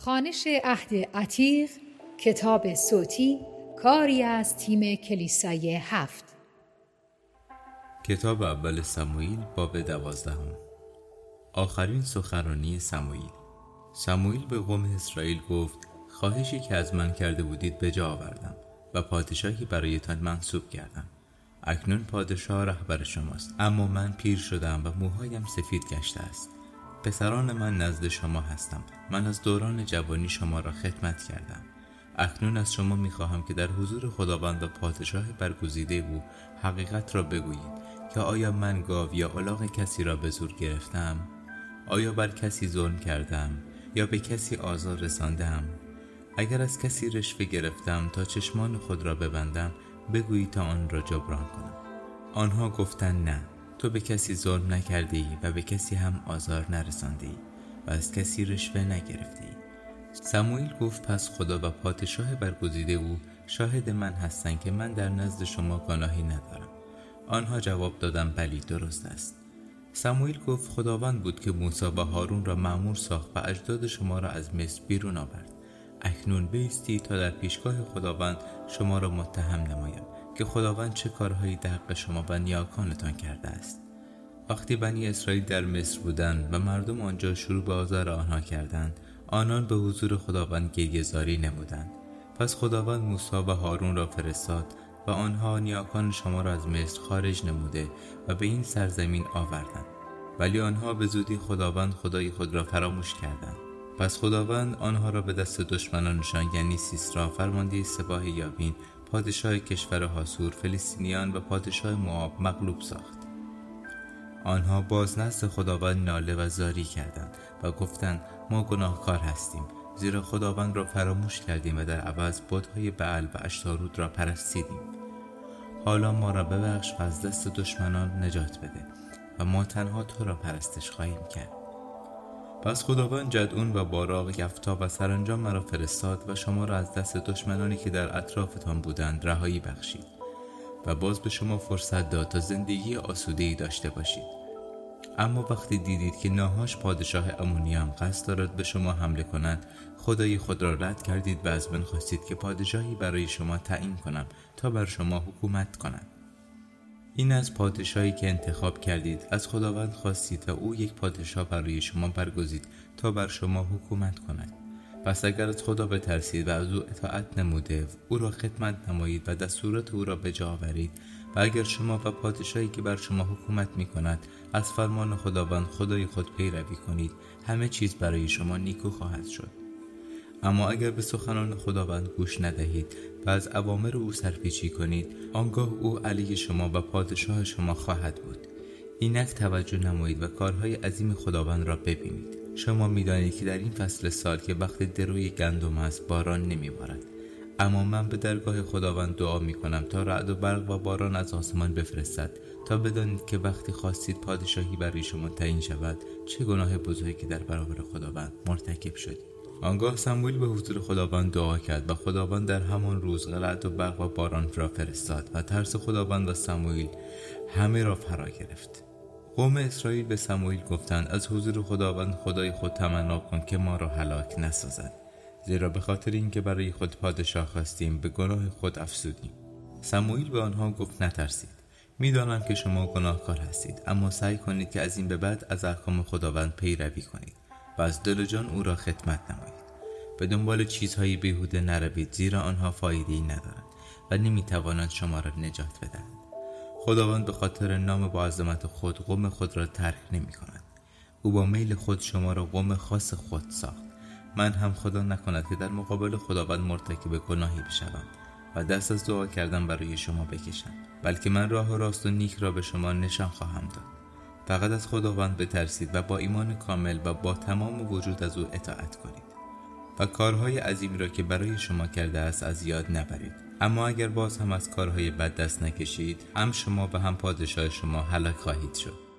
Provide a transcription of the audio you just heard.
خوانش عهد عتیق، کتاب صوتی، کاری از تیم کلیسای 7. کتاب اول سموئیل باب 12. آخرین سخنرانی سموئیل به قوم اسرائیل گفت: خواهشی که از من کرده بودید به جا آوردم و پادشاهی برایتان منصوب کردم. اکنون پادشاه رهبر شماست، اما من پیر شدم و موهایم سفید گشته است. پسران من نزد شما هستم. من از دوران جوانی شما را خدمت کردم. اکنون از شما می‌خواهم که در حضور خداوند و پادشاه برگزیده او حقیقت را بگویید که آیا من گاو یا الاغ کسی را به زور گرفتم؟ آیا بر کسی ظلم کردم یا به کسی آزار رساندم؟ اگر از کسی رشوه گرفتم تا چشمان خود را ببندم، بگویید تا آن را جبران کنم. آنها گفتند نه، تو به کسی ظلم نکردی و به کسی هم آزار نرساندی و از کسی رشوه نگرفتی. سموئیل گفت: پس خدا و پادشاه برگزیده او شاهد من هستند که من در نزد شما گناهی ندارم. آنها جواب دادند: بلی، درست است. سموئیل گفت: خداوند بود که موسی و هارون را مأمور ساخت و اجداد شما را از مصر بیرون آورد. اکنون بایستید تا در پیشگاه خداوند شما را متهم نمایم که خداوند چه کارهایی در حق شما و نیاکانتان کرده است. وقتی بنی اسرائیل در مصر بودند و مردم آنجا شروع به آزار آنها کردند، آنان به حضور خداوند گریه‌زاری نمودند. پس خداوند موسی و هارون را فرستاد و آنها نیاکان شما را از مصر خارج نموده و به این سرزمین آوردند. ولی آنها به زودی خداوند خدای خود را فراموش کردند. پس خداوند آنها را به دست دشمنانشان، یعنی سیسرا فرمانده سپاه یابین، پادشاه کشور حاسور، فلسطینیان و پادشاه موآب مغلوب ساخت. آنها باز نزد خداوند ناله و زاری کردند و گفتند: ما گناهکار هستیم، زیرا خداوند را فراموش کردیم و در عوض بت‌های بعل و اشتاروت را پرستیدیم. حالا ما را ببخش و از دست دشمنان نجات بده و ما تنها تو را پرستش خواهیم کرد. پس خداوند جدعون و باراق، یفتا و سرانجام مرا فرستاد و شما را از دست دشمنانی که در اطرافتان بودند رهایی بخشید و باز به شما فرصت داد تا زندگی آسوده‌ای داشته باشید. اما وقتی دیدید که ناهاش پادشاه امونیان قصد دارد به شما حمله کند، خدای خود را رد کردید و از من خواستید که پادشاهی برای شما تعیین کنم تا بر شما حکومت کند. این از پادشاهی که انتخاب کردید از خداوند خواستید و او یک پادشاه برای شما برگزید تا بر شما حکومت کند. پس اگر از خدا بترسید و از او اطاعت نموده او را خدمت نمایید و دستورات او را به جا آورید و اگر شما و پادشاهی که بر شما حکومت می کند از فرمان خداوند خدای خود پیروی کنید، همه چیز برای شما نیکو خواهد شد. اما اگر به سخنان خداوند گوش ندهید و از اوامر او سرپیچی کنید، آنگاه او علیه شما و پادشاه شما خواهد بود. اینک توجه نمایید و کارهای عظیم خداوند را ببینید. شما می‌دانید که در این فصل سال که وقت دروی گندم است باران نمی‌بارد، اما من به درگاه خداوند دعا می‌کنم تا رعد و برق و باران از آسمان بفرستد تا بدانید که وقتی خواستید پادشاهی برای شما تعیین شود چه گناه بزرگی در برابر خداوند مرتکب شدید. آنگاه سموئیل به حضور خداوند دعا کرد و خداوند در همان روز رعد و برق و باران را فرستاد و ترس خداوند و سموئیل همه را فرا گرفت. قوم اسرائیل به سموئیل گفتند: از حضور خداوند خدای خود تمنا کن که ما را هلاک نسازد، زیرا به خاطر اینکه برای خود پادشاه خواستیم به گناه خود افزودیم. سموئیل به آنها گفت: نترسید، میدانم که شما گناهکار هستید، اما سعی کنید که از این به بعد از احکام خداوند پیروی کنید و از دل و جان او را خدمت نمایید. به دنبال چیزهای بیهوده نروید، زیرا آنها فایده‌ای ندارند و نمیتوانند شما را نجات بدهند. خداوند به خاطر نام با عظمت خود قوم خود را ترک نمی کند. او با میل خود شما را قوم خاص خود ساخت. من هم خدا نکند که در مقابل خداوند مرتکب گناهی بشوم و دست از دعا کردن برای شما بکشم، بلکه من راه راست و نیک را به شما نشان خواهم داد. فقط از خداوند بترسید و با ایمان کامل و با تمام وجود از او اطاعت کنید و کارهای عظیمی را که برای شما کرده است از یاد نبرید. اما اگر باز هم از کارهای بد دست نکشید، هم شما و هم پادشاه شما هلاک خواهید شد.